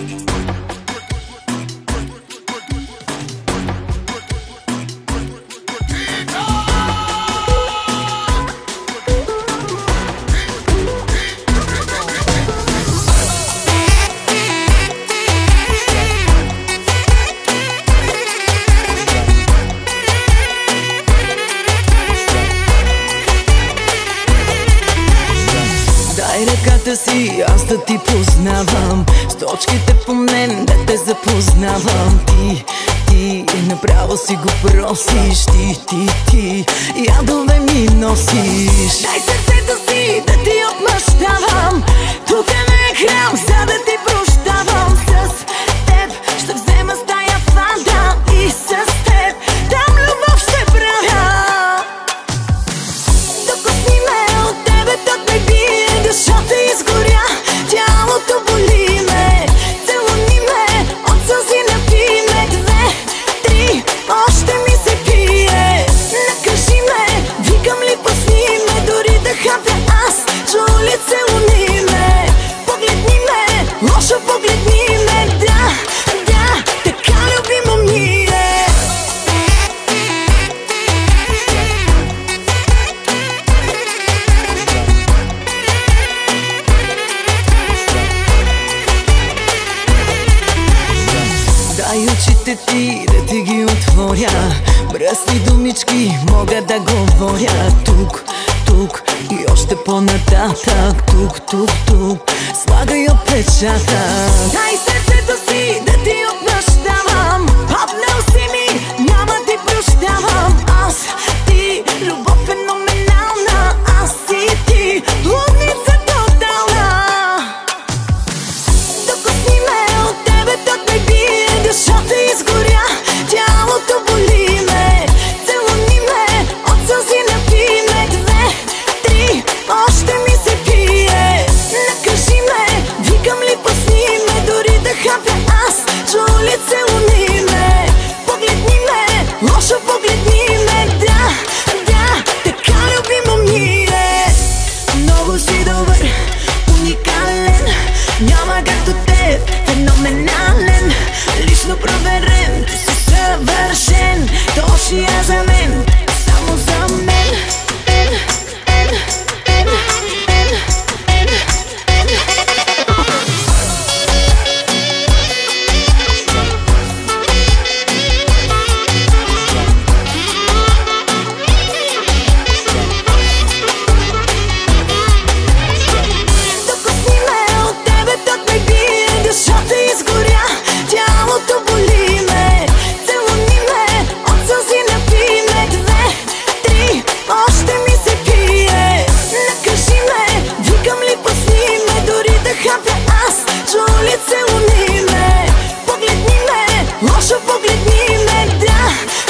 Ръката си, аз да ти познавам, с точките по мен да те запознавам. Ти направо си го просиш, ти ядове ми носиш. Дай сърцето си да ти отмъщавам, тук не е храм, за да ти прощавам. С теб ще взема стая фанта и с теб там любов ще правя. Докосни ме от тебе, тот ме бие, душата изгоря, тялото боли ме. Целуни ме, от сълзи напи ме. 2, 3, още ми се пие. Накажи ме, викам ли пусни ме, дори да хапя аз, чули целуни ме. Погледни ме, лошо погледни ме, да, така любимо ми е. Дай очите ти да ти ги отворя, мръсни думички мога да говоря. Тук и още по-нататък, тук слагай отпечатък. Дай сърцето си да ти отмъщавам, паднал си ми, няма ти прощавам. Аз, ти, любов феноменална, аз и ти, лудница тотална. Докосни ме от тебе, тот ме бие, душата изгоря, тялото боли ме. Целуни ме, от сълзи напи ме. 2, 3, още ми се пие. Накажи ме, викам ли пусни ме, дори да хапя аз, чули целуни ме. Погледни ме, лошо погледни ме, да, така любимо ми е. Много си добър, уникален, няма както теб, феноменален, лично проверен, ти си съвършен, точния за мен, само за мен. Докосни ме от тебе, тот ме бие, душата изгоря, тялото боли ме. Целуни ме, от сълзи напи ме. 2, 3, още ми се пие. Накажи ме, викам ли пусни ме, дори да хапя аз, чули целуни ме. Погледни ме, лошо погледни ме, да.